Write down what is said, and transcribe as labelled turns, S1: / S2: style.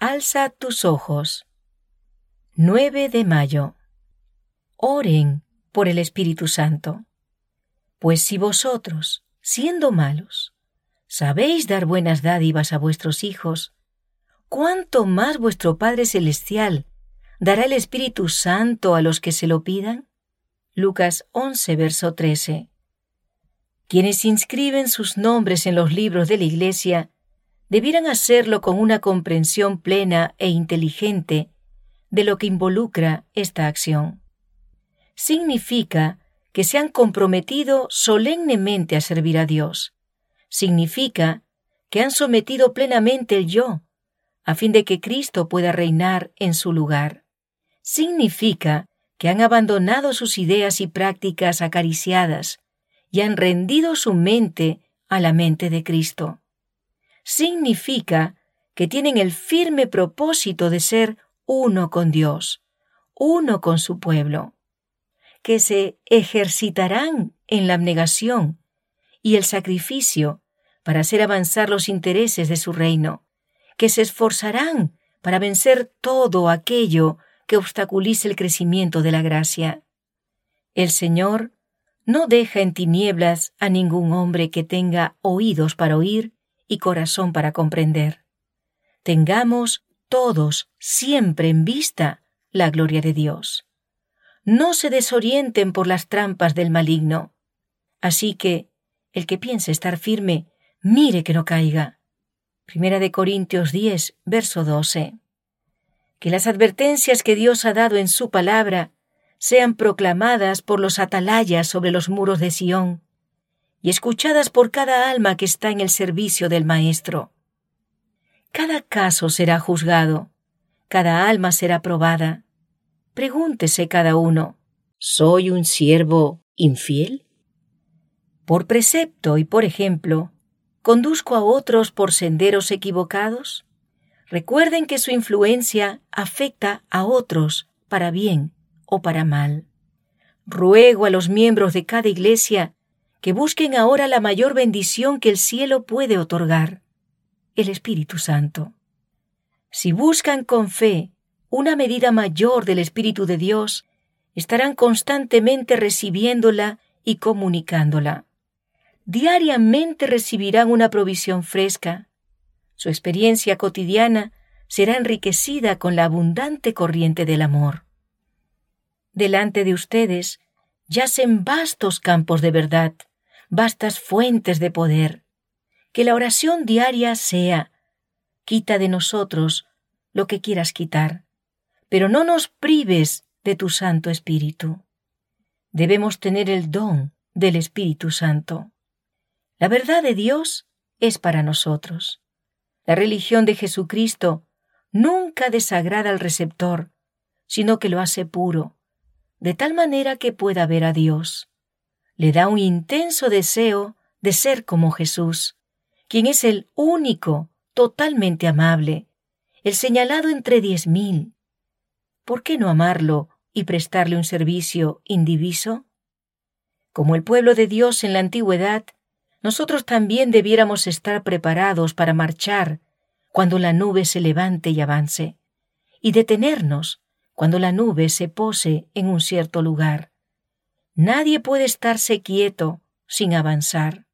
S1: Alza tus ojos. 9 de mayo. Oren por el Espíritu Santo. Pues si vosotros, siendo malos, sabéis dar buenas dádivas a vuestros hijos, ¿cuánto más vuestro Padre Celestial dará el Espíritu Santo a los que se lo pidan? Lucas 11, verso 13. Quienes inscriben sus nombres en los libros de la Iglesia debieran hacerlo con una comprensión plena e inteligente de lo que involucra esta acción. Significa que se han comprometido solemnemente a servir a Dios. Significa que han sometido plenamente el yo, a fin de que Cristo pueda reinar en su lugar. Significa que han abandonado sus ideas y prácticas acariciadas y han rendido su mente a la mente de Cristo. Significa que tienen el firme propósito de ser uno con Dios, uno con su pueblo, que se ejercitarán en la abnegación y el sacrificio para hacer avanzar los intereses de su reino, que se esforzarán para vencer todo aquello que obstaculice el crecimiento de la gracia. El Señor no deja en tinieblas a ningún hombre que tenga oídos para oír y corazón para comprender. Tengamos todos siempre en vista la gloria de Dios. No se desorienten por las trampas del maligno. Así que el que piense estar firme, mire que no caiga. 1 Corintios 10, verso 12. Que las advertencias que Dios ha dado en su palabra sean proclamadas por los atalayas sobre los muros de Sión y escuchadas por cada alma que está en el servicio del Maestro. Cada caso será juzgado, cada alma será probada. Pregúntese cada uno, ¿soy un siervo infiel? ¿Por precepto y por ejemplo, conduzco a otros por senderos equivocados? Recuerden que su influencia afecta a otros para bien o para mal. Ruego a los miembros de cada iglesia que busquen ahora la mayor bendición que el cielo puede otorgar, el Espíritu Santo. Si buscan con fe una medida mayor del Espíritu de Dios, estarán constantemente recibiéndola y comunicándola. Diariamente recibirán una provisión fresca. Su experiencia cotidiana será enriquecida con la abundante corriente del amor. Delante de ustedes yacen vastos campos de verdad, vastas fuentes de poder. Que la oración diaria sea: quita de nosotros lo que quieras quitar, pero no nos prives de tu Santo Espíritu. Debemos tener el don del Espíritu Santo. La verdad de Dios es para nosotros. La religión de Jesucristo nunca desagrada al receptor, sino que lo hace puro, de tal manera que pueda ver a Dios. Le da un intenso deseo de ser como Jesús, quien es el único, totalmente amable, el señalado entre 10,000. ¿Por qué no amarlo y prestarle un servicio indiviso? Como el pueblo de Dios en la antigüedad, nosotros también debiéramos estar preparados para marchar cuando la nube se levante y avance, y detenernos cuando la nube se pose en un cierto lugar. Nadie puede estarse quieto sin avanzar.